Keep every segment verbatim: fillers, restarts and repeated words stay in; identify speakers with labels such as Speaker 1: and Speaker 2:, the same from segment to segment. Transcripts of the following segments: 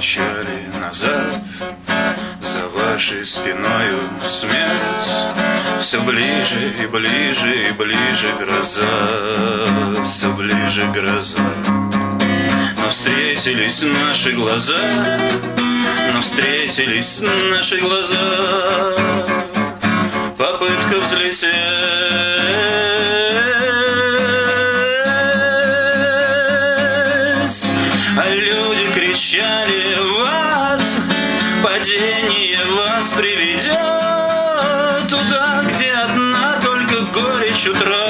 Speaker 1: кричали назад, за вашей спиною смерть. Все ближе и ближе и ближе гроза, все ближе гроза. Но встретились наши глаза, но встретились наши глаза. Попытка взлететь, а люди кричали в ад. Падение вас приведет туда, где одна только горечь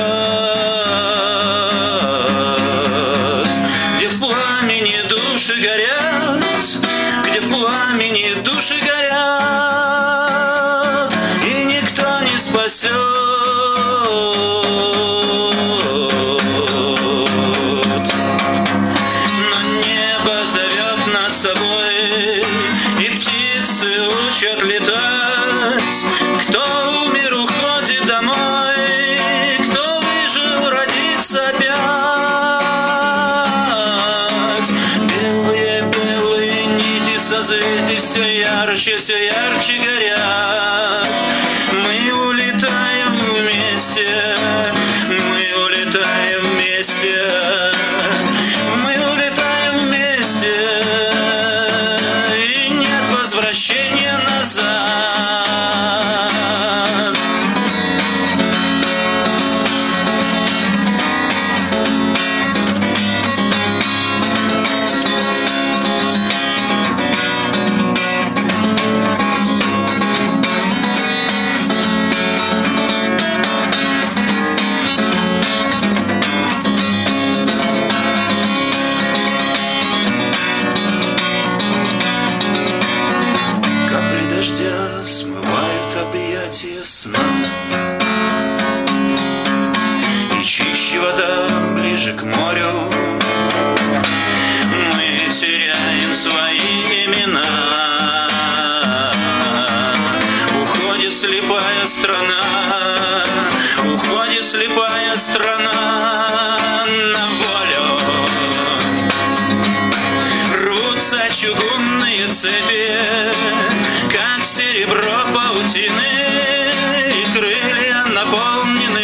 Speaker 1: утрат, где в пламени души горят, где в пламени души горят, и никто не спасет. Но небо зовет нас с собой, и птицы учат летать. Кто умер, уходит домой, кто выжил, родится опять. Белые, белые нити созвездий все ярче, все ярче горят. Мы улетаем вместе, мы улетаем вместе, мы улетаем вместе, и нет возвращения назад. Капли дождя смывают объятия сна, и чище вода ближе к морю. Мы теряем свои имена. Уходит слепая страна, уходит слепая страна на волю. Рвутся чугунные цепи, как серебро паутины, и крылья наполнены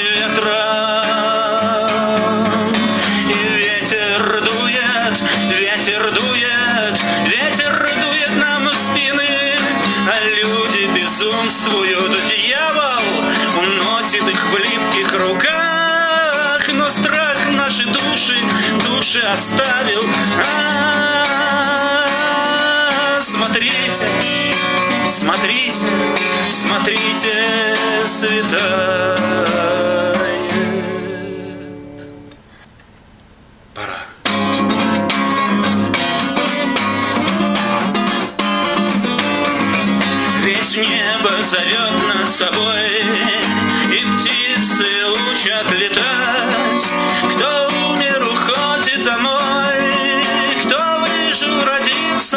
Speaker 1: ветром. И ветер дует, ветер дует, ветер дует нам в спины, а люди безумствуют. Дьявол уносит их в липких руках, но страх наши души, души оставил. А-а-а, смотрите, смотрите, смотрите, светает. Пора. Ведь небо зовет нас с собой, и птицы учат летать. Кто умер, уходит домой, кто выжил, родится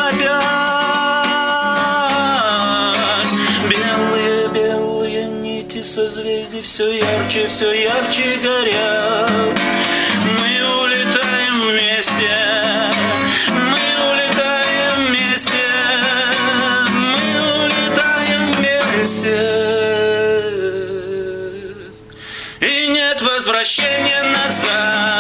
Speaker 1: опять. Белые, белые нити созвездий все ярче, все ярче горят. Мы улетаем вместе, мы улетаем вместе, мы улетаем вместе, и нет возвращения назад.